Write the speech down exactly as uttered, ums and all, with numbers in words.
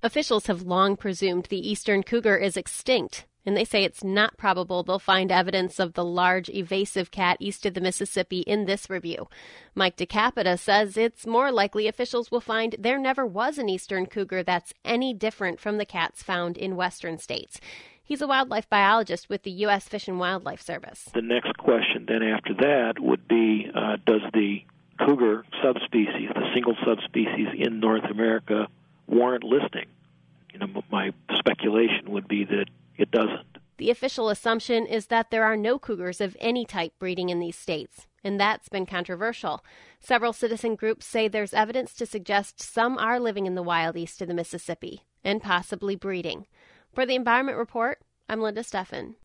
Officials have long presumed the eastern cougar is extinct, and they say it's not probable they'll find evidence of the large, evasive cat east of the Mississippi in this review. Mike DeCapita says it's more likely officials will find there never was an eastern cougar that's any different from the cats found in western states. He's a wildlife biologist with the U S Fish and Wildlife Service. The next question then after that would be, uh, does the cougar subspecies, the single subspecies in North America, warrant listing? You know, my speculation would be that it doesn't. The official assumption is that there are no cougars of any type breeding in these states, and that's been controversial. Several citizen groups say there's evidence to suggest some are living in the wild east of the Mississippi, and possibly breeding. For the Environment Report, I'm Linda Steffen.